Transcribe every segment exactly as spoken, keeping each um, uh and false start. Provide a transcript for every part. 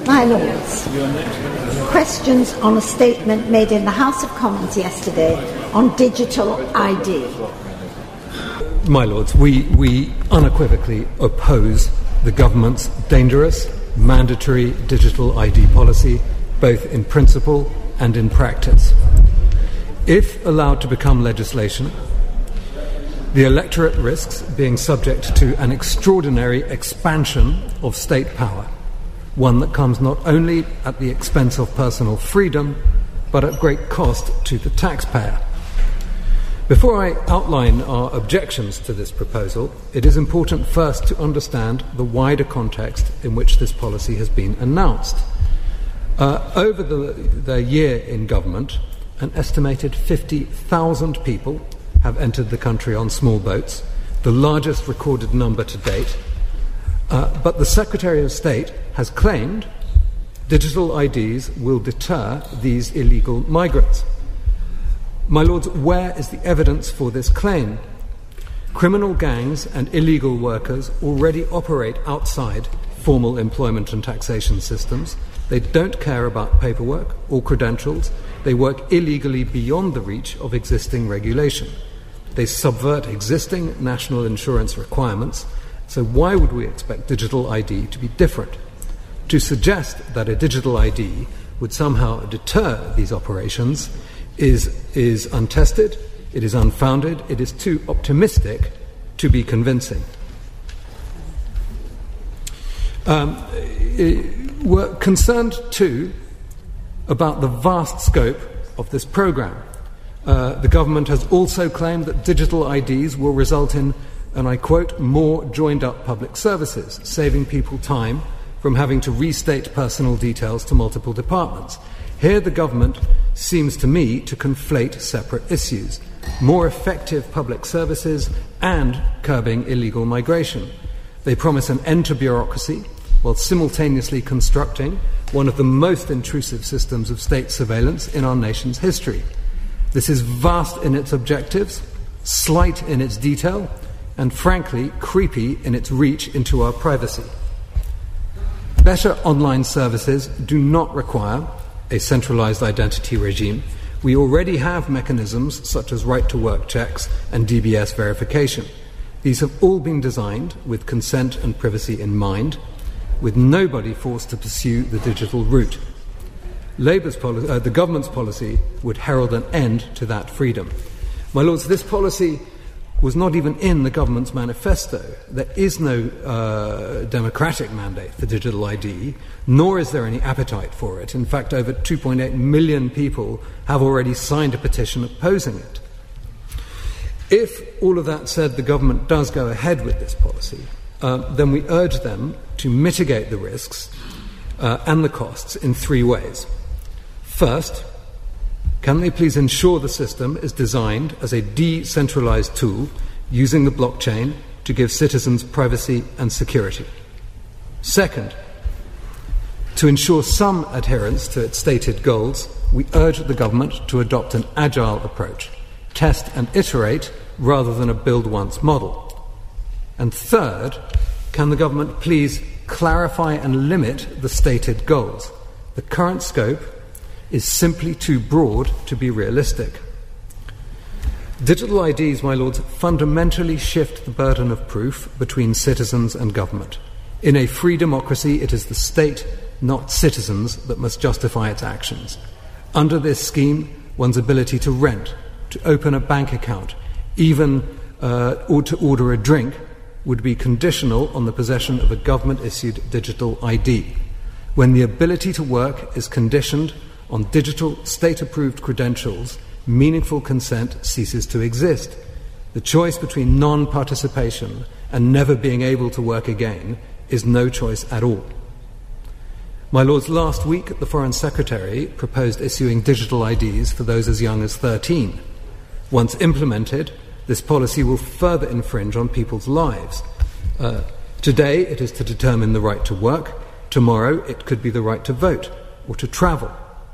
My Lords, questions on a statement made in the House of Commons yesterday on digital I D. My Lords, we, we unequivocally oppose the government's dangerous, mandatory digital I D policy, both in principle and in practice. If allowed to become legislation, the electorate risks being subject to an extraordinary expansion of state power, one that comes not only at the expense of personal freedom, but at great cost to the taxpayer. Before I outline our objections to this proposal, it is important first to understand the wider context in which this policy has been announced. Uh, over the, the year in government, an estimated fifty thousand people have entered the country on small boats, the largest recorded number to date. Uh, but the Secretary of State has claimed digital I Ds will deter these illegal migrants. My Lords, where is the evidence for this claim? Criminal gangs and illegal workers already operate outside formal employment and taxation systems. They don't care about paperwork or credentials. They work illegally beyond the reach of existing regulation. They subvert existing national insurance requirements. So why would we expect digital I D to be different? To suggest that a digital I D would somehow deter these operations is, is untested, it is unfounded, it is too optimistic to be convincing. Um, we're concerned, too, about the vast scope of this programme. Uh, the government has also claimed that digital I Ds will result in, and I quote, more joined-up public services, saving people time from having to restate personal details to multiple departments. Here the government seems to me to conflate separate issues: more effective public services and curbing illegal migration. They promise an end to bureaucracy while simultaneously constructing one of the most intrusive systems of state surveillance in our nation's history. This is vast in its objectives, slight in its detail, and frankly creepy in its reach into our privacy. Better online services do not require a centralized identity regime. We already have mechanisms such as right-to-work checks and D B S verification. These have all been designed with consent and privacy in mind, with nobody forced to pursue the digital route. Labour's poli- uh, the government's policy would herald an end to that freedom. My Lords, this policy was not even in the government's manifesto. There is no uh, democratic mandate for digital I D, nor is there any appetite for it. In fact, over two point eight million people have already signed a petition opposing it. If, all of that said, the government does go ahead with this policy, uh, then we urge them to mitigate the risks uh, and the costs in three ways. First, can they please ensure the system is designed as a decentralized tool using the blockchain to give citizens privacy and security? Second, to ensure some adherence to its stated goals, we urge the government to adopt an agile approach, test and iterate rather than a build-once model. And third, can the government please clarify and limit the stated goals? The current scope is simply too broad to be realistic. Digital I Ds, my Lords, fundamentally shift the burden of proof between citizens and government. In a free democracy, it is the state, not citizens, that must justify its actions. Under this scheme, one's ability to rent, to open a bank account, even uh, or to order a drink, would be conditional on the possession of a government-issued digital I D. When the ability to work is conditioned on digital state-approved credentials, meaningful consent ceases to exist. The choice between non-participation and never being able to work again is no choice at all. My Lords, last week the Foreign Secretary proposed issuing digital I Ds for those as young as thirteen. Once implemented, this policy will further infringe on people's lives. Uh, today it is to determine the right to work. Tomorrow it could be the right to vote or to travel.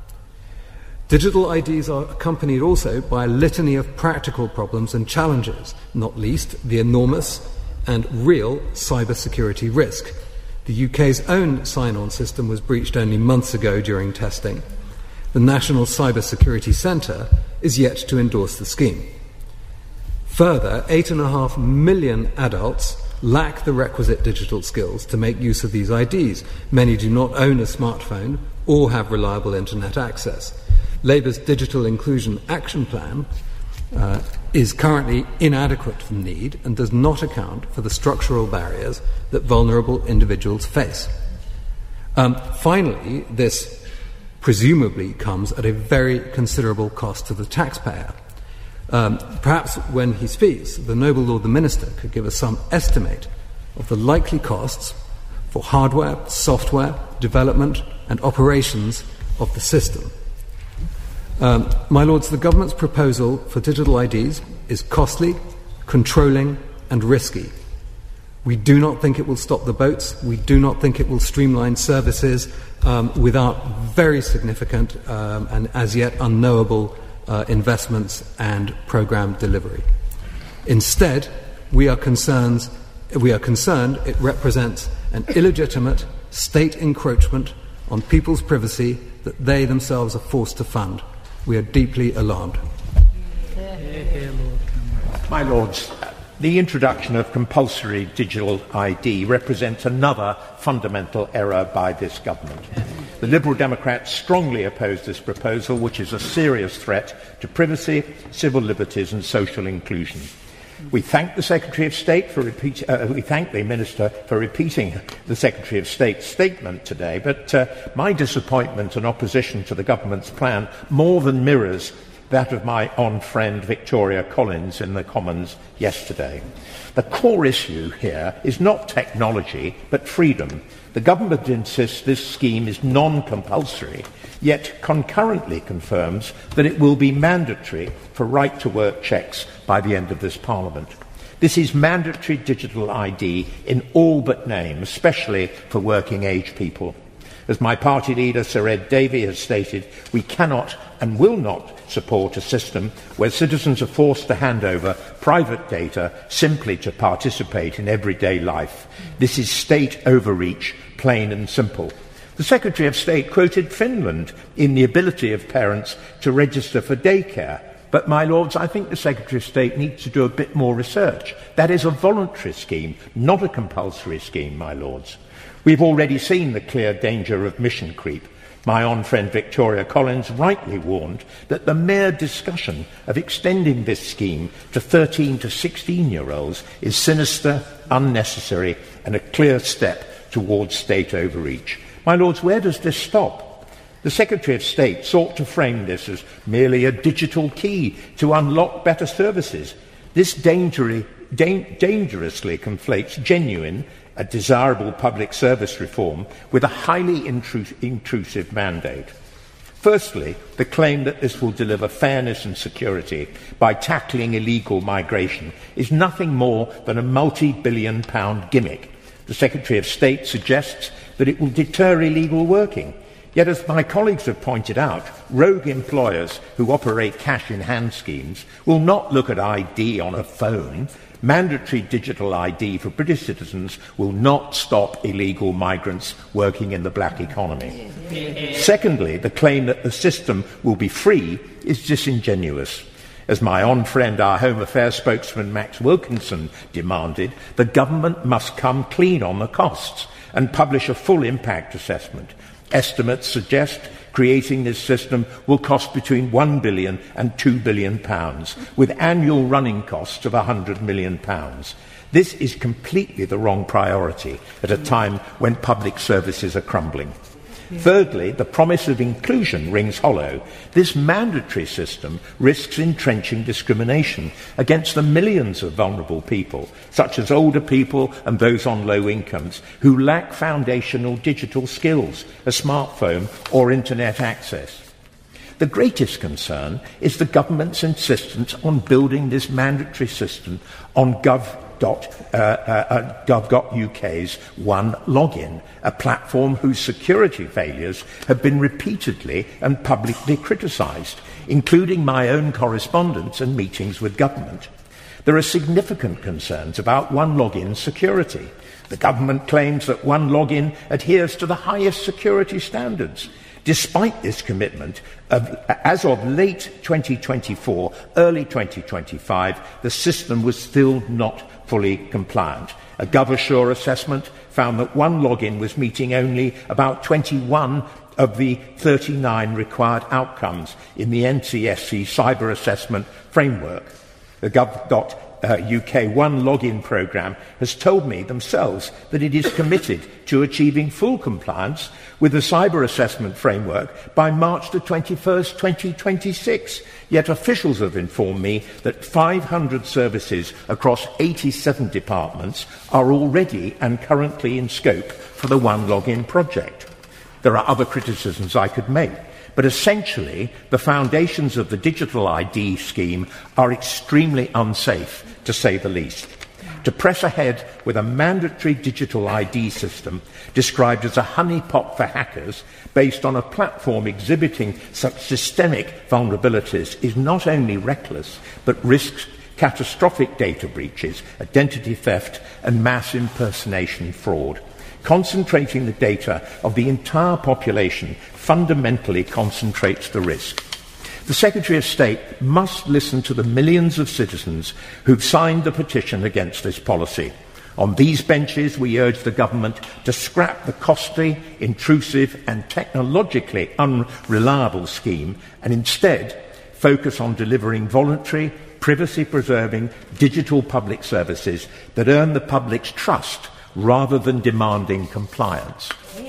Digital I Ds are accompanied also by a litany of practical problems and challenges, not least the enormous and real cybersecurity risk. The U K's own sign-on system was breached only months ago during testing. The National Cyber Security Centre is yet to endorse the scheme. Further, eight and a half million adults lack the requisite digital skills to make use of these I Ds. Many do not own a smartphone or have reliable internet access. Labour's Digital Inclusion Action Plan uh, is currently inadequate for need and does not account for the structural barriers that vulnerable individuals face. Um, finally, this presumably comes at a very considerable cost to the taxpayer. Um, perhaps when he speaks, the noble Lord the Minister could give us some estimate of the likely costs for hardware, software, development and operations of the system. Um, my Lords, the government's proposal for digital I Ds is costly, controlling and risky. We do not think it will stop the boats. We do not think it will streamline services um, without very significant um, and as yet unknowable uh, investments and programme delivery. Instead, we are concerned, we are concerned it represents an illegitimate state encroachment on people's privacy that they themselves are forced to fund. We are deeply alarmed. My Lords, the introduction of compulsory digital I D represents another fundamental error by this government. The Liberal Democrats strongly oppose this proposal, which is a serious threat to privacy, civil liberties and social inclusion. We thank the Secretary of State for repeat, uh, we thank the Minister for repeating the Secretary of State's statement today, but uh, my disappointment and opposition to the government's plan more than mirrors that of my own friend Victoria Collins in the Commons yesterday. The core issue here is not technology, but freedom. The government insists this scheme is non-compulsory, yet concurrently confirms that it will be mandatory for right-to-work checks by the end of this Parliament. This is mandatory digital I D in all but name, especially for working-age people. As my party leader, Sir Ed Davey, has stated, we cannot and will not support a system where citizens are forced to hand over private data simply to participate in everyday life. This is state overreach, plain and simple. The Secretary of State quoted Finland in the ability of parents to register for daycare. But, my Lords, I think the Secretary of State needs to do a bit more research. That is a voluntary scheme, not a compulsory scheme, my Lords. We've already seen the clear danger of mission creep. My own friend Victoria Collins rightly warned that the mere discussion of extending this scheme to thirteen to sixteen-year-olds is sinister, unnecessary, and a clear step towards state overreach. My Lords, where does this stop? The Secretary of State sought to frame this as merely a digital key to unlock better services. This dangerously, da- dangerously conflates genuine, a desirable public service reform with a highly intrus- intrusive mandate. Firstly, the claim that this will deliver fairness and security by tackling illegal migration is nothing more than a multi-billion pound gimmick. The Secretary of State suggests that it will deter illegal working. Yet, as my colleagues have pointed out, rogue employers who operate cash-in-hand schemes will not look at I D on a phone. Mandatory digital I D for British citizens will not stop illegal migrants working in the black economy. Secondly, the claim that the system will be free is disingenuous. As my own friend, our Home Affairs spokesman Max Wilkinson demanded, the government must come clean on the costs and publish a full impact assessment. Estimates suggest creating this system will cost between one billion and two billion pounds, with annual running costs of one hundred million pounds. This is completely the wrong priority at a time when public services are crumbling. Thirdly, the promise of inclusion rings hollow. This mandatory system risks entrenching discrimination against the millions of vulnerable people, such as older people and those on low incomes, who lack foundational digital skills, a smartphone or internet access. The greatest concern is the government's insistence on building this mandatory system on gov. Dot, uh, uh, gov.uk's One Login, a platform whose security failures have been repeatedly and publicly criticised, including my own correspondence and meetings with government. There are significant concerns about OneLogin security. The government claims that OneLogin adheres to the highest security standards. Despite this commitment, as of late twenty twenty-four, early twenty twenty-five, the system was still not fully compliant. A GovAssure assessment found that OneLogin was meeting only about twenty-one of the thirty-nine required outcomes in the N C S C cyber assessment framework. The gov dot U K OneLogin programme has told me themselves that it is committed to achieving full compliance with the cyber assessment framework by March the twenty-first, twenty twenty-six. Yet officials have informed me that five hundred services across eighty-seven departments are already and currently in scope for the OneLogin project. There are other criticisms I could make, but essentially the foundations of the digital I D scheme are extremely unsafe, to say the least. To press ahead with a mandatory digital I D system described as a honeypot for hackers based on a platform exhibiting such systemic vulnerabilities is not only reckless, but risks catastrophic data breaches, identity theft, and mass impersonation fraud. Concentrating the data of the entire population fundamentally concentrates the risk. The Secretary of State must listen to the millions of citizens who've signed the petition against this policy. On these benches, we urge the government to scrap the costly, intrusive and technologically unreliable scheme and instead focus on delivering voluntary, privacy-preserving digital public services that earn the public's trust rather than demanding compliance.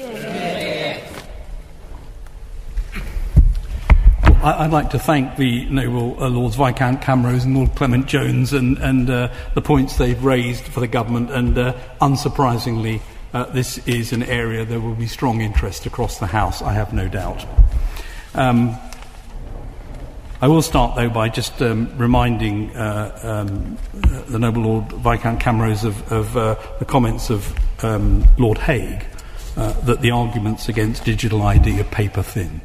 I'd like to thank the Noble uh, Lords Viscount Camrose and Lord Clement Jones and, and uh, the points they've raised for the government, and uh, unsurprisingly, uh, this is an area there will be strong interest across the House, I have no doubt. Um, I will start, though, by just um, reminding uh, um, the Noble Lord Viscount Camrose of, of uh, the comments of um, Lord Hague, uh, that the arguments against digital I D are paper-thin.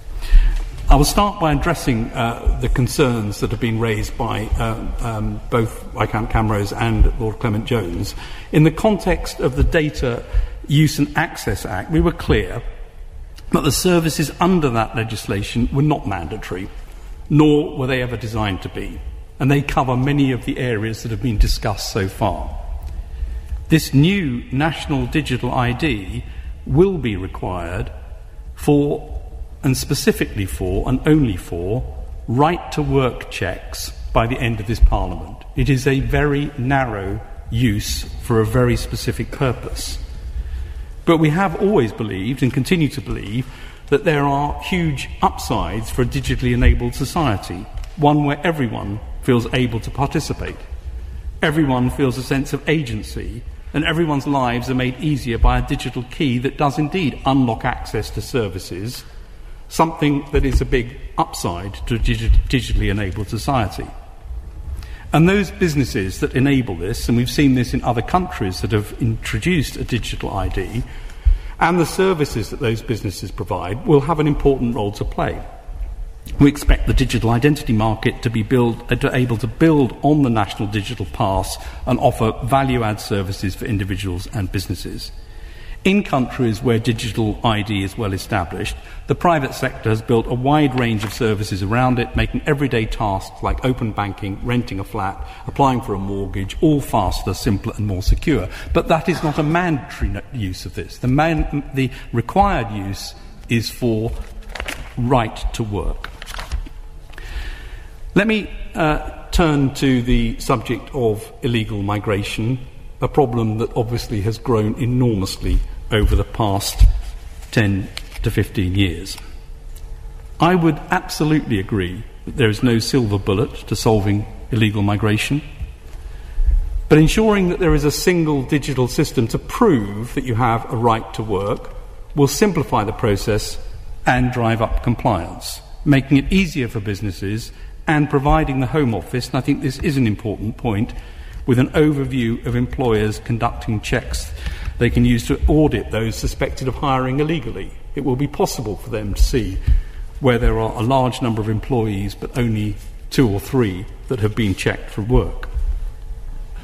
I will start by addressing uh, the concerns that have been raised by uh, um, both Viscount Camrose and Lord Clement Jones. In the context of the Data Use and Access Act, we were clear that the services under that legislation were not mandatory, nor were they ever designed to be, and they cover many of the areas that have been discussed so far. This new national digital I D will be required for, and specifically for, and only for, right-to-work checks by the end of this Parliament. It is a very narrow use for a very specific purpose. But we have always believed, and continue to believe, that there are huge upsides for a digitally enabled society, one where everyone feels able to participate. Everyone feels a sense of agency, and everyone's lives are made easier by a digital key that does indeed unlock access to services, something that is a big upside to a digi- digitally enabled society. And those businesses that enable this, and we've seen this in other countries that have introduced a digital I D, and the services that those businesses provide will have an important role to play. We expect the digital identity market to be build, uh, to able to build on the National Digital Pass and offer value-add services for individuals and businesses. In countries where digital I D is well established, the private sector has built a wide range of services around it, making everyday tasks like open banking, renting a flat, applying for a mortgage, all faster, simpler and more secure. But that is not a mandatory use of this. The, man, the required use is for right to work. Let me uh, turn to the subject of illegal migration, a problem that obviously has grown enormously over the past ten to fifteen years. I would absolutely agree that there is no silver bullet to solving illegal migration, but ensuring that there is a single digital system to prove that you have a right to work will simplify the process and drive up compliance, making it easier for businesses and providing the Home Office, and I think this is an important point, with an overview of employers conducting checks they can use to audit those suspected of hiring illegally. It will be possible for them to see where there are a large number of employees but only two or three that have been checked for work.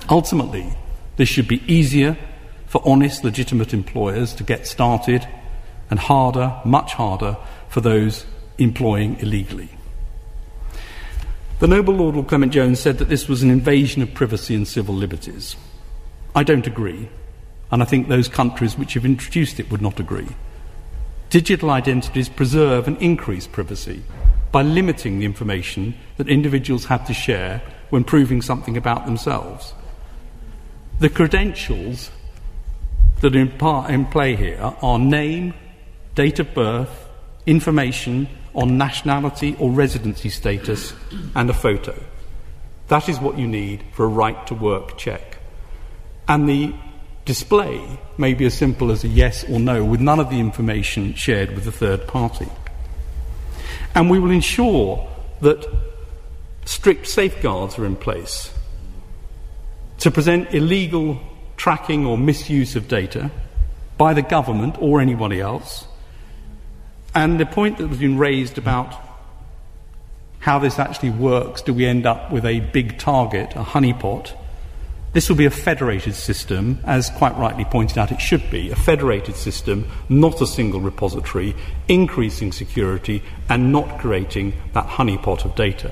Ultimately, this should be easier for honest, legitimate employers to get started, and harder, much harder, for those employing illegally. The Noble Lord Lord Clement Jones said that this was an invasion of privacy and civil liberties. I don't agree, and I think those countries which have introduced it would not agree. Digital identities preserve and increase privacy by limiting the information that individuals have to share when proving something about themselves. The credentials that are in, part, in play here are name, date of birth, information on nationality or residency status, and a photo. That is what you need for a right-to-work check. And the display may be as simple as a yes or no, with none of the information shared with the third party. And we will ensure that strict safeguards are in place to prevent illegal tracking or misuse of data by the government or anybody else. And the point that has been raised about how this actually works, do we end up with a big target, a honeypot? This will be a federated system, as quite rightly pointed out it should be, a federated system, not a single repository, increasing security and not creating that honeypot of data.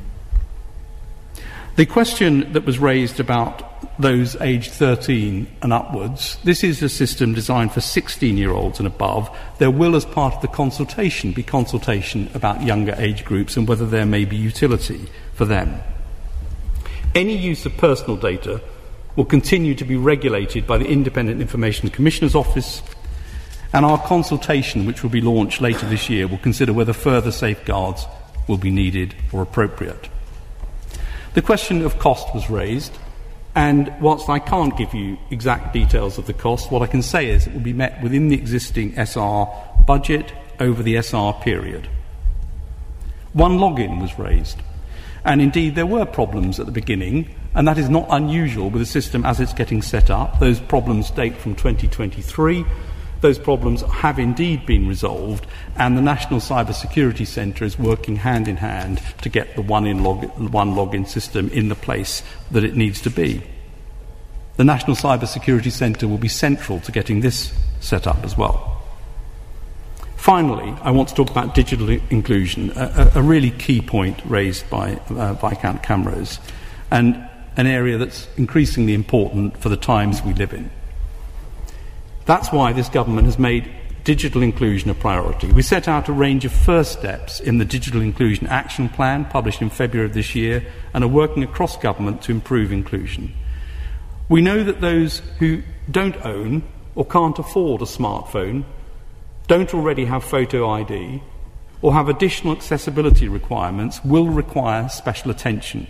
The question that was raised about those aged thirteen and upwards, this is a system designed for sixteen-year-olds and above. There will, as part of the consultation, be consultation about younger age groups and whether there may be utility for them. Any use of personal data will continue to be regulated by the Independent Information Commissioner's Office, and our consultation, which will be launched later this year, will consider whether further safeguards will be needed or appropriate. The question of cost was raised, and whilst I can't give you exact details of the cost, what I can say is it will be met within the existing S R budget over the S R period. One login was raised, and indeed there were problems at the beginning, and that is not unusual with the system as it's getting set up. Those problems date from twenty twenty-three. Those problems have indeed been resolved, and the National Cyber Security Centre is working hand in hand to get the one, in log- one login system in the place that it needs to be. The National Cyber Security Centre will be central to getting this set up as well. Finally, I want to talk about digital I- inclusion, a, a really key point raised by uh, Viscount Camrose, and an area that's increasingly important for the times we live in. That's why this government has made digital inclusion a priority. We set out a range of first steps in the Digital Inclusion Action Plan, published in February of this year, and are working across government to improve inclusion. We know that those who don't own or can't afford a smartphone, don't already have photo I D, or have additional accessibility requirements will require special attention.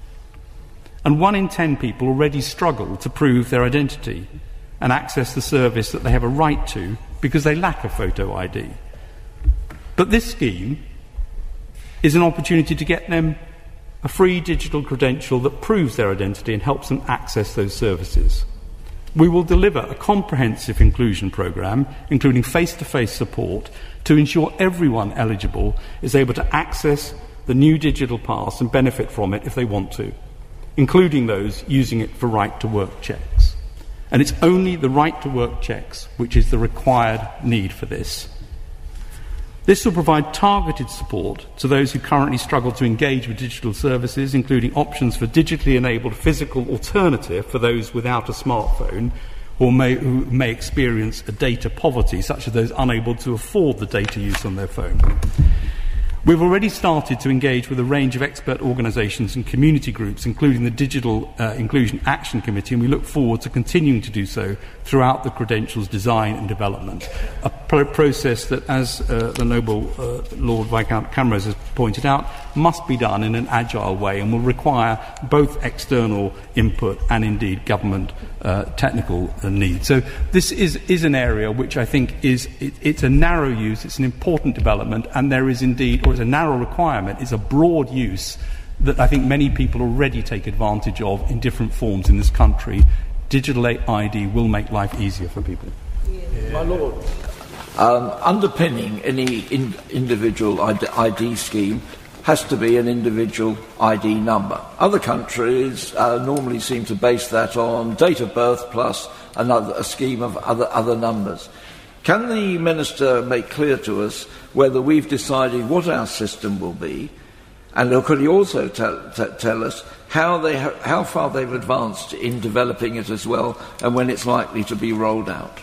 And one in ten people already struggle to prove their identity and access the service that they have a right to because they lack a photo I D. But this scheme is an opportunity to get them a free digital credential that proves their identity and helps them access those services. We will deliver a comprehensive inclusion programme, including face-to-face support, to ensure everyone eligible is able to access the new digital pass and benefit from it if they want to, including those using it for right-to-work checks. And it's only the right-to-work checks which is the required need for this. This will provide targeted support to those who currently struggle to engage with digital services, including options for digitally enabled physical alternative for those without a smartphone or may, who may experience a data poverty, such as those unable to afford the data use on their phone. We've already started to engage with a range of expert organisations and community groups, including the Digital uh, Inclusion Action Committee, and we look forward to continuing to do so throughout the credentials design and development, a pro- process that, as uh, the Noble uh, Lord Viscount Camrose has pointed out, must be done in an agile way and will require both external input and indeed government uh, technical uh, needs. So this is, is an area which I think is, it, it's a narrow use, it's an important development, and there is indeed, or it's a narrow requirement, is a broad use that I think many people already take advantage of in different forms in this country. Digital I D will make life easier for people. Yeah. My Lord. Um, underpinning any in, individual I D scheme has to be an individual I D number. Other countries uh, normally seem to base that on date of birth plus another a scheme of other other numbers. Can the Minister make clear to us whether we've decided what our system will be, and could he also tell, t- tell us how they ha- how far they've advanced in developing it as well, and when it's likely to be rolled out?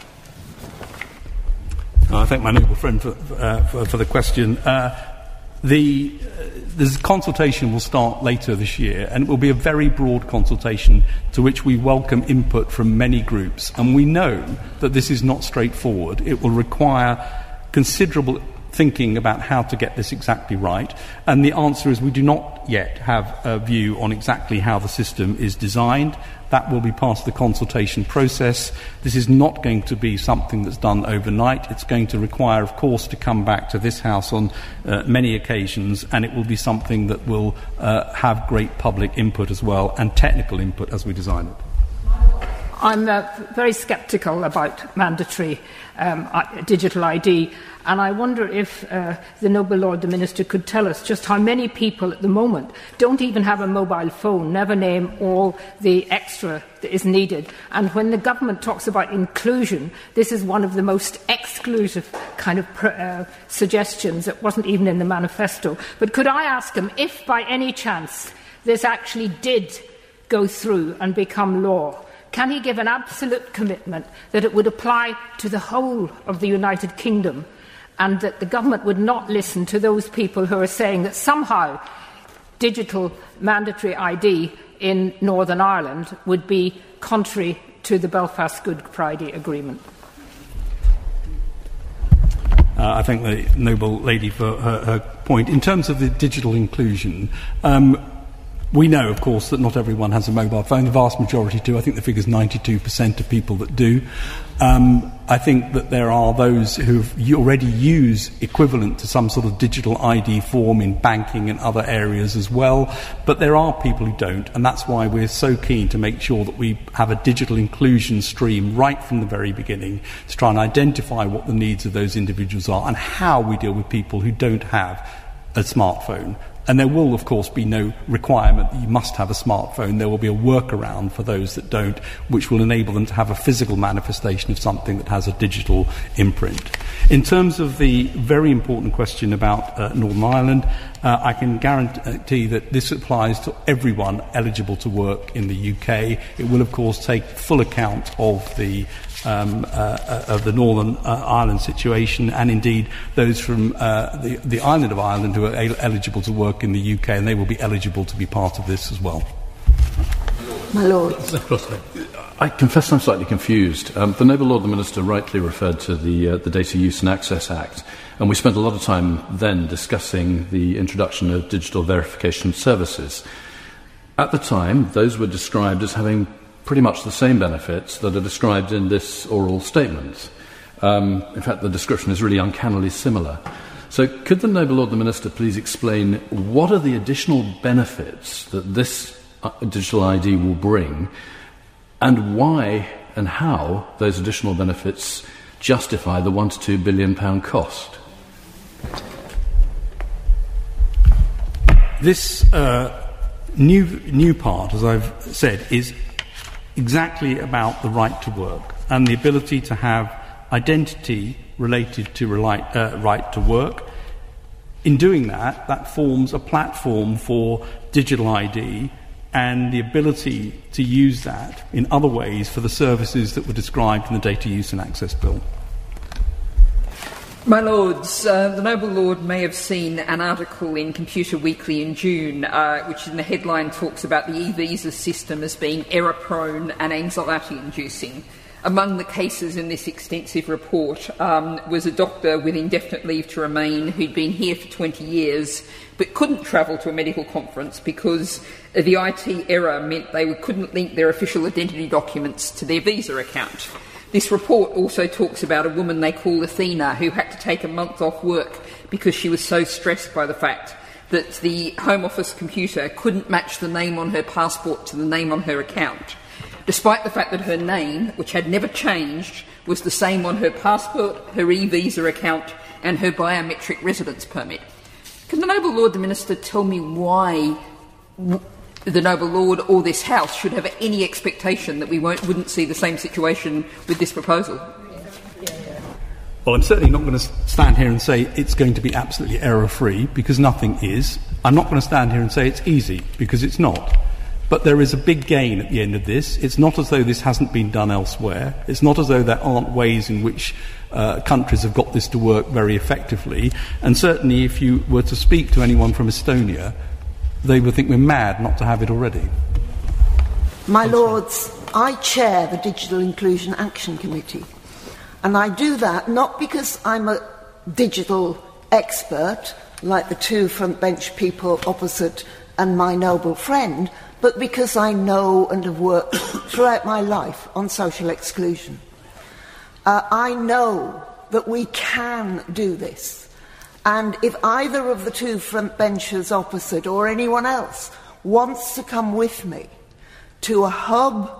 I thank my noble friend for, uh, for, for the question. Uh, the uh, this consultation will start later this year, and it will be a very broad consultation to which we welcome input from many groups. And we know that this is not straightforward. It will require considerable thinking about how to get this exactly right. And the answer is we do not yet have a view on exactly how the system is designed. That will be part of the consultation process. This is not going to be something that's done overnight. It's going to require, of course, to come back to this House on uh, many occasions, and it will be something that will uh, have great public input as well, and technical input as we design it. I'm uh, very sceptical about mandatory um, digital I D, and I wonder if uh, the Noble Lord the Minister could tell us just how many people at the moment don't even have a mobile phone, never name all the extra that is needed. And when the government talks about inclusion, this is one of the most exclusive kind of pr- uh, suggestions that wasn't even in the manifesto. But could I ask him if by any chance this actually did go through and become law, can he give an absolute commitment that it would apply to the whole of the United Kingdom, and that the government would not listen to those people who are saying that somehow digital mandatory I D in Northern Ireland would be contrary to the Belfast Good Friday Agreement? Uh, I thank the noble lady for her, her point. In terms of the digital inclusion, um, we know, of course, that not everyone has a mobile phone. The vast majority do. I think the figure is ninety-two percent of people that do. Um, I think that there are those who already use equivalent to some sort of digital I D form in banking and other areas as well. But there are people who don't, and that's why we're so keen to make sure that we have a digital inclusion stream right from the very beginning to try and identify what the needs of those individuals are and how we deal with people who don't have a smartphone. And there will, of course, be no requirement that you must have a smartphone. There will be a workaround for those that don't, which will enable them to have a physical manifestation of something that has a digital imprint. In terms of the very important question about uh, Northern Ireland, uh, I can guarantee that this applies to everyone eligible to work in the U K. It will, of course, take full account of the Um, uh, of the Northern uh, Ireland situation, and indeed those from uh, the, the island of Ireland who are el- eligible to work in the U K, and they will be eligible to be part of this as well. My Lord. I confess I'm slightly confused. Um, the Noble Lord the Minister rightly referred to the, uh, the Data Use and Access Act, and we spent a lot of time then discussing the introduction of digital verification services. At the time, those were described as having pretty much the same benefits that are described in this oral statement. Um, in fact, the description is really uncannily similar. So could the Noble Lord the Minister please explain what are the additional benefits that this uh, digital I D will bring, and why and how those additional benefits justify the one to two billion pound cost? This uh, new new part, as I've said, is exactly about the right to work and the ability to have identity related to reli- uh, right to work. In doing that, that forms a platform for digital I D and the ability to use that in other ways for the services that were described in the Data Use and Access Bill. My Lords, uh, the Noble Lord may have seen an article in Computer Weekly in June, uh, which in the headline talks about the e-visa system as being error-prone and anxiety-inducing. Among the cases in this extensive report um, was a doctor with indefinite leave to remain who'd been here for twenty years but couldn't travel to a medical conference because the I T error meant they couldn't link their official identity documents to their visa account. This report also talks about a woman they call Athena who had to take a month off work because she was so stressed by the fact that the Home Office computer couldn't match the name on her passport to the name on her account, despite the fact that her name, which had never changed, was the same on her passport, her e-visa account and her biometric residence permit. Can the Noble Lord the Minister tell me why w- the Noble Lord or this House should have any expectation that we won't, wouldn't see the same situation with this proposal? Well, I'm certainly not going to stand here and say it's going to be absolutely error-free, because nothing is. I'm not going to stand here and say it's easy, because it's not. But there is a big gain at the end of this. It's not as though this hasn't been done elsewhere. It's not as though there aren't ways in which uh, countries have got this to work very effectively. And certainly if you were to speak to anyone from Estonia, they would think we're mad not to have it already. My Lords, I chair the Digital Inclusion Action Committee. And I do that not because I'm a digital expert, like the two front bench people opposite and my noble friend, but because I know and have worked throughout my life on social exclusion. Uh, I know that we can do this. And if either of the two front benchers opposite or anyone else wants to come with me to a hub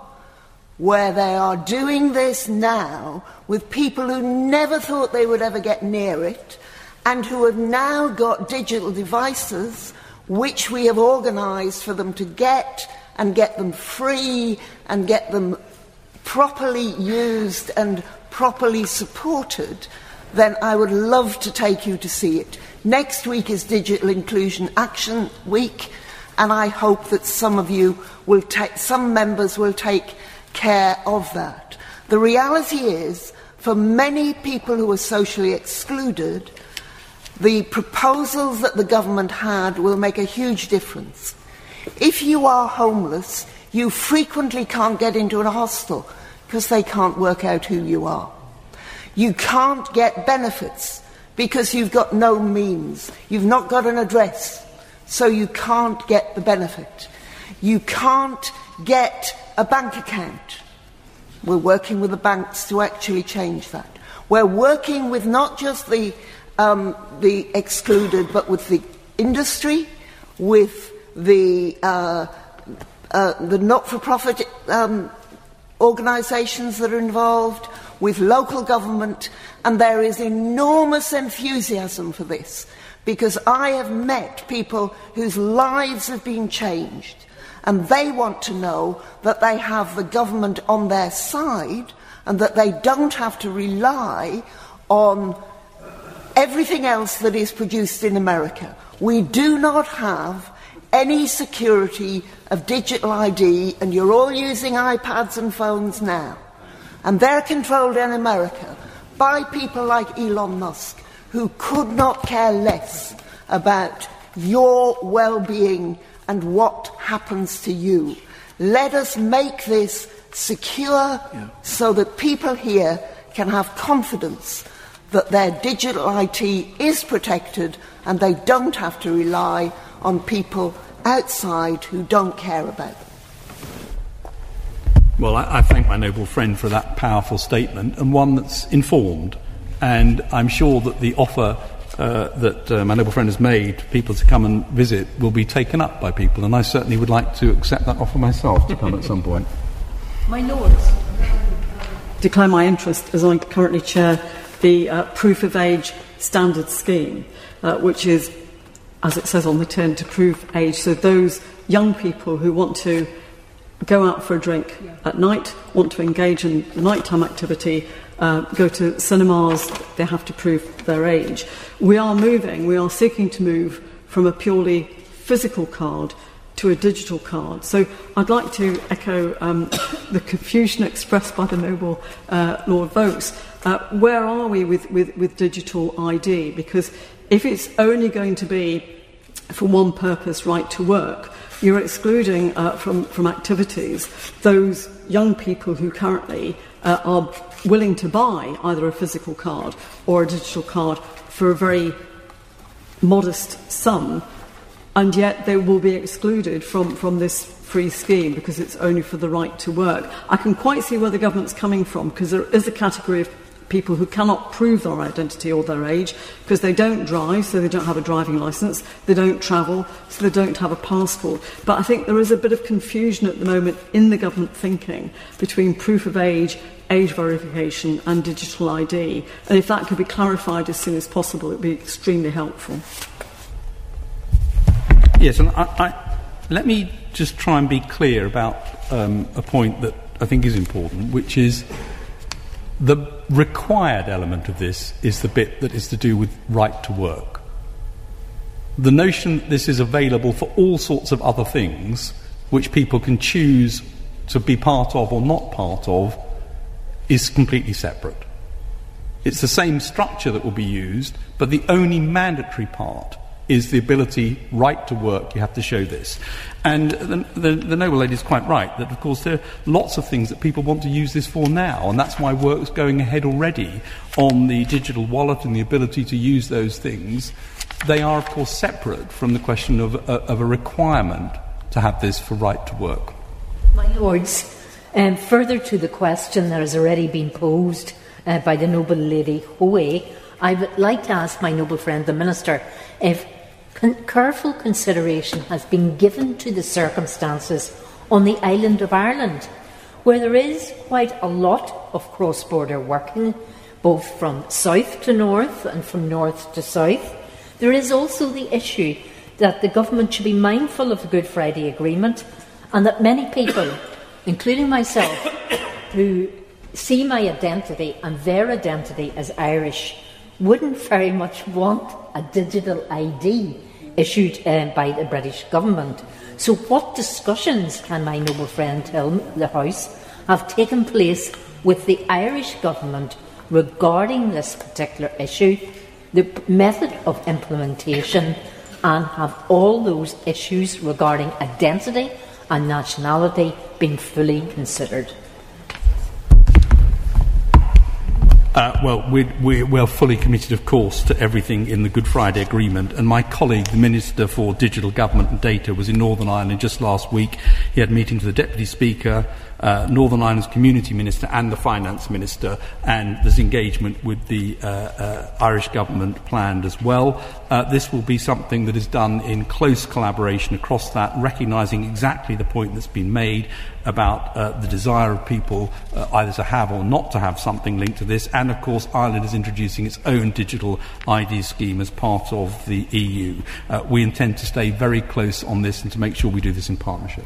where they are doing this now with people who never thought they would ever get near it and who have now got digital devices which we have organised for them to get and get them free and get them properly used and properly supported, then I would love to take you to see it. Next week is Digital Inclusion Action Week, and I hope that some of you will take, some members will take care of that. The reality is, for many people who are socially excluded, the proposals that the government had will make a huge difference. If you are homeless, you frequently can't get into a hostel because they can't work out who you are. You can't get benefits because you've got no means. You've not got an address, so you can't get the benefit. You can't get a bank account. We're working with the banks to actually change that. We're working with not just the Um, the excluded, but with the industry, with the uh, uh, the not-for-profit um, organisations that are involved, with local government, and there is enormous enthusiasm for this, because I have met people whose lives have been changed, and they want to know that they have the government on their side, and that they don't have to rely on everything else that is produced in America. We do not have any security of digital I D, and you're all using iPads and phones now. And they're controlled in America by people like Elon Musk, who could not care less about your well-being and what happens to you. Let us make this secure yeah. so that people here can have confidence that their digital I T is protected and they don't have to rely on people outside who don't care about them. Well, I, I thank my noble friend for that powerful statement, and one that's informed. And I'm sure that the offer uh, that uh, my noble friend has made to people to come and visit will be taken up by people, and I certainly would like to accept that offer myself to come at some point. My Lords, declare my interest as I currently chair the uh, proof of age standard scheme, uh, which is, as it says on the tin, to prove age. So those young people who want to go out for a drink yeah. at night, want to engage in nighttime activity, uh, go to cinemas, they have to prove their age. We are moving, we are seeking to move from a purely physical card to a digital card. So I'd like to echo um, the confusion expressed by the noble uh, Lord Vokes. Uh, where are we with, with, with digital I D? Because if it's only going to be for one purpose, right to work, you're excluding uh, from, from activities those young people who currently uh, are willing to buy either a physical card or a digital card for a very modest sum, and yet they will be excluded from, from this free scheme because it's only for the right to work. I can quite see where the government's coming from, because there is a category of people who cannot prove their identity or their age because they don't drive, so they don't have a driving licence, they don't travel, so they don't have a passport. But I think there is a bit of confusion at the moment in the government thinking between proof of age, age verification and digital I D. And if that could be clarified as soon as possible, it would be extremely helpful. Yes, and I, I, let me just try and be clear about um, a point that I think is important, which is the required element of this is the bit that is to do with right to work. The notion that this is available for all sorts of other things, which people can choose to be part of or not part of, is completely separate. It's the same structure that will be used, but the only mandatory part is the ability, right to work, you have to show this. And the, the, the Noble Lady is quite right, that of course there are lots of things that people want to use this for now, and that's why work's going ahead already on the digital wallet and the ability to use those things. They are of course separate from the question of, uh, of a requirement to have this for right to work. My Lords, um, further to the question that has already been posed uh, by the Noble Lady Hoey, I would like to ask my noble friend the Minister if con- careful consideration has been given to the circumstances on the island of Ireland, where there is quite a lot of cross-border working, both from south to north and from north to south. There is also the issue that the government should be mindful of the Good Friday Agreement, and that many people, including myself, who see my identity and their identity as Irish, wouldn't very much want a digital I D issued uh, by the British government. So what discussions, can my noble friend tell the House, have taken place with the Irish government regarding this particular issue, the method of implementation, and have all those issues regarding identity and nationality been fully considered? Uh, well, we're, we're, we're fully committed, of course, to everything in the Good Friday Agreement. And my colleague, the Minister for Digital Government and Data, was in Northern Ireland just last week. He had meetings with the Deputy Speaker, uh, Northern Ireland's Community Minister and the Finance Minister, and there's engagement with the uh, uh, Irish Government planned as well. Uh, this will be something that is done in close collaboration across that, recognising exactly the point that's been made about uh, the desire of people uh, either to have or not to have something linked to this. And, of course, Ireland is introducing its own digital I D scheme as part of the E U. Uh, we intend to stay very close on this and to make sure we do this in partnership.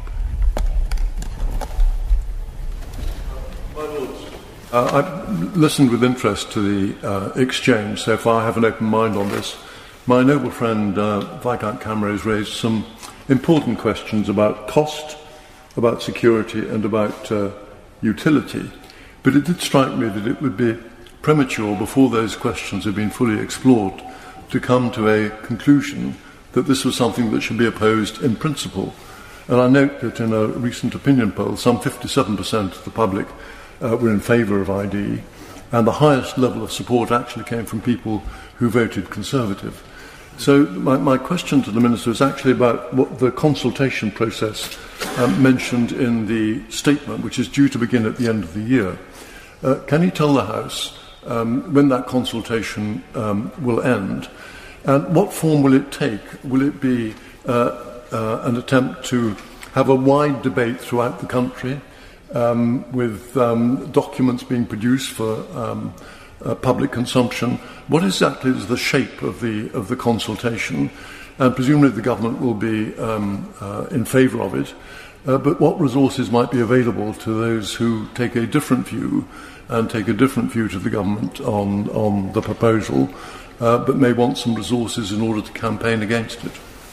Uh, I've listened with interest to the uh, exchange so far. I have an open mind on this. My noble friend uh, Viscount Camrose raised some important questions about cost, about security and about uh, utility. But it did strike me that it would be premature, before those questions have been fully explored, to come to a conclusion that this was something that should be opposed in principle. And I note that in a recent opinion poll, some fifty-seven percent of the public uh, were in favour of I D, and the highest level of support actually came from people who voted Conservative. So my, my question to the Minister is actually about what the consultation process um, mentioned in the statement, which is due to begin at the end of the year. Uh, can you tell the House um, when that consultation um, will end? And what form will it take? Will it be uh, uh, an attempt to have a wide debate throughout the country, um, with um, documents being produced for um, uh, public consumption? What exactly is the shape of the of the consultation? And presumably the government will be um, uh, in favour of it. Uh, but what resources might be available to those who take a different view and take a different view to the government on, on the proposal, uh, but may want some resources in order to campaign against it?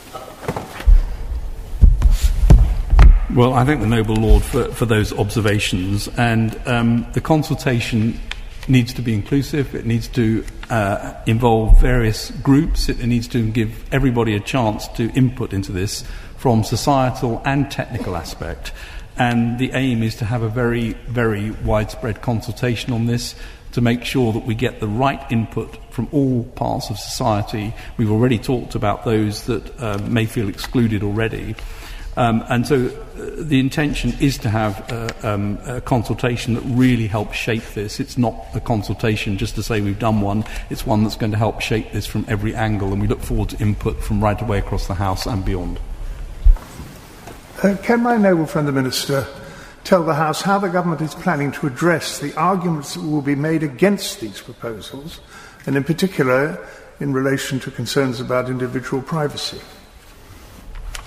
Well, I thank the Noble Lord for, for those observations, and um, the consultation needs to be inclusive. It needs to uh, involve various groups. It needs to give everybody a chance to input into this from societal and technical aspect. And the aim is to have a very, very widespread consultation on this to make sure that we get the right input from all parts of society. We've already talked about those that uh, may feel excluded already. Um, and so uh, the intention is to have uh, um, a consultation that really helps shape this. It's not a consultation just to say we've done one. It's one that's going to help shape this from every angle, and we look forward to input from right away across the House and beyond. Uh, can my noble friend the Minister tell the House how the government is planning to address the arguments that will be made against these proposals, and in particular in relation to concerns about individual privacy?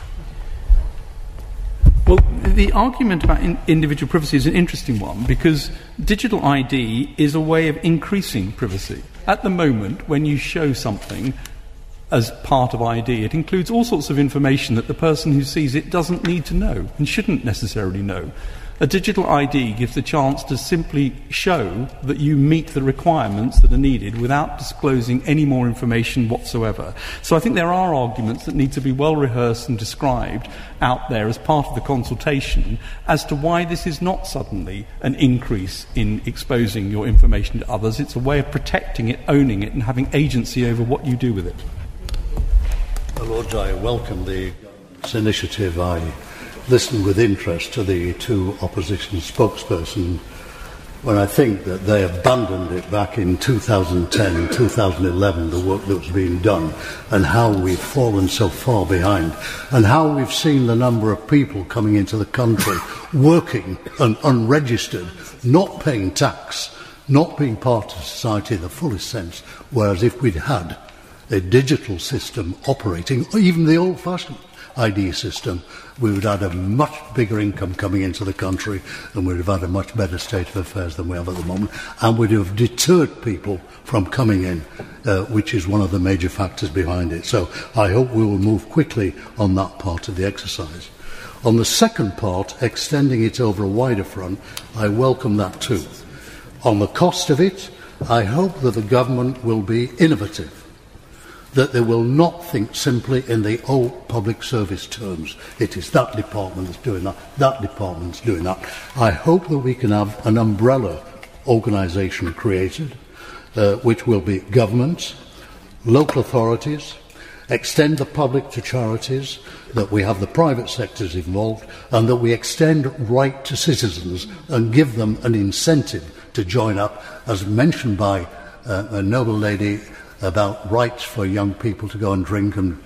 the argument about in individual privacy is an interesting one because digital I D is a way of increasing privacy. At the moment, when you show something as part of I D, it includes all sorts of information that the person who sees it doesn't need to know and shouldn't necessarily know. A digital I D gives the chance to simply show that you meet the requirements that are needed without disclosing any more information whatsoever. So I think there are arguments that need to be well rehearsed and described out there as part of the consultation as to why this is not suddenly an increase in exposing your information to others. It's a way of protecting it, owning it, and having agency over what you do with it. Well, Lords, I welcome the government's initiative. I listened with interest to the two opposition spokespersons when I think that they abandoned it back in two thousand ten and two thousand eleven, the work that was being done, and how we've fallen so far behind, and how we've seen the number of people coming into the country working and unregistered, not paying tax, not being part of society in the fullest sense, whereas if we'd had a digital system operating, or even the old-fashioned I D system, we would have had a much bigger income coming into the country and we'd have had a much better state of affairs than we have at the moment, and we'd have deterred people from coming in, uh, which is one of the major factors behind it. So I hope we will move quickly on that part of the exercise. On the second part, extending it over a wider front, I welcome that too. On the cost of it, I hope that the government will be innovative, that they will not think simply in the old public service terms. It is that department that's doing that, that department's doing that. I hope that we can have an umbrella organisation created, uh, which will be governments, local authorities, extend the public to charities, that we have the private sectors involved, and that we extend right to citizens and give them an incentive to join up, as mentioned by uh, a noble lady about rights for young people to go and drink, and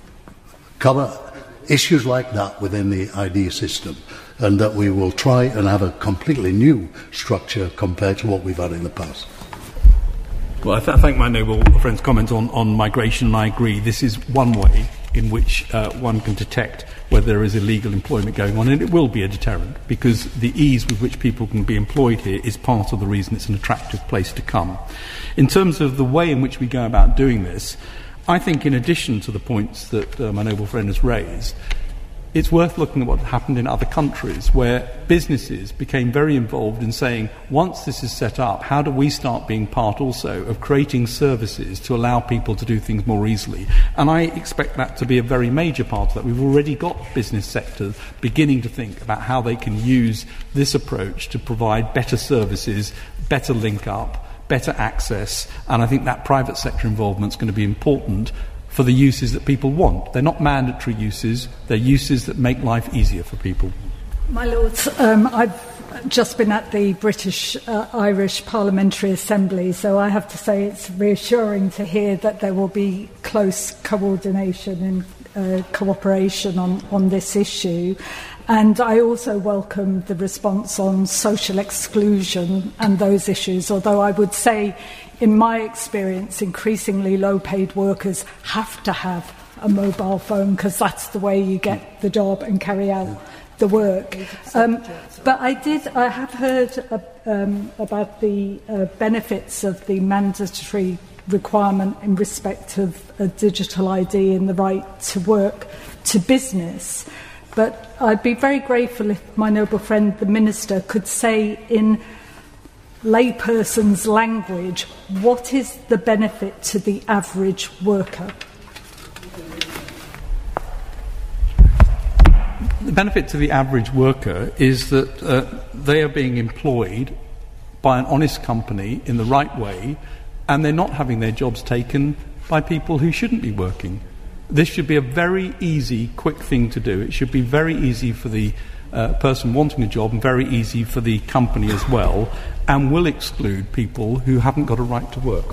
cover issues like that within the I D system, and that we will try and have a completely new structure compared to what we've had in the past. Well, I, th- I thank my noble friend's comment on, on migration, and I agree. This is one way in which uh, one can detect whether there is illegal employment going on, and it will be a deterrent, because the ease with which people can be employed here is part of the reason it's an attractive place to come. In terms of the way in which we go about doing this, I think in addition to the points that uh, my noble friend has raised, it's worth looking at what happened in other countries where businesses became very involved in saying, once this is set up, how do we start being part also of creating services to allow people to do things more easily? And I expect that to be a very major part of that. We've already got business sectors beginning to think about how they can use this approach to provide better services, better link up, better access, and I think that private sector involvement is going to be important for the uses that people want. They're not mandatory uses, they're uses that make life easier for people. My Lords, um, I've just been at the British uh, Irish Parliamentary Assembly, so I have to say it's reassuring to hear that there will be close coordination and uh, cooperation on, on this issue. And I also welcome the response on social exclusion and those issues, although I would say, in my experience, increasingly low-paid workers have to have a mobile phone because that's the way you get the job and carry out the work. Um, but I did, I have heard uh, um, about the uh, benefits of the mandatory requirement in respect of a digital I D and the right to work to business. But I'd be very grateful if my noble friend, the Minister, could say in layperson's language, what is the benefit to the average worker? The benefit to the average worker is that uh, they are being employed by an honest company in the right way, and they're not having their jobs taken by people who shouldn't be working. This should be a very easy, quick thing to do. It should be very easy for the uh, person wanting a job and very easy for the company as well, and will exclude people who haven't got a right to work.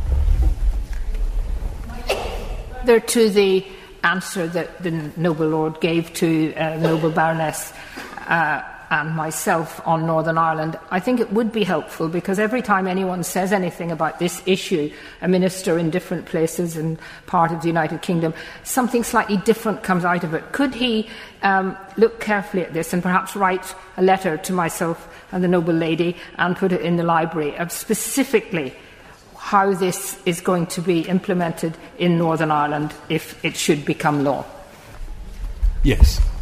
Further to the answer that the noble Lord gave to uh, the noble Baroness, uh, and myself on Northern Ireland, I think it would be helpful, because every time anyone says anything about this issue, a minister in different places and part of the United Kingdom, something slightly different comes out of it. Could he um, look carefully at this and perhaps write a letter to myself and the noble lady and put it in the library of specifically how this is going to be implemented in Northern Ireland if it should become law? Yes.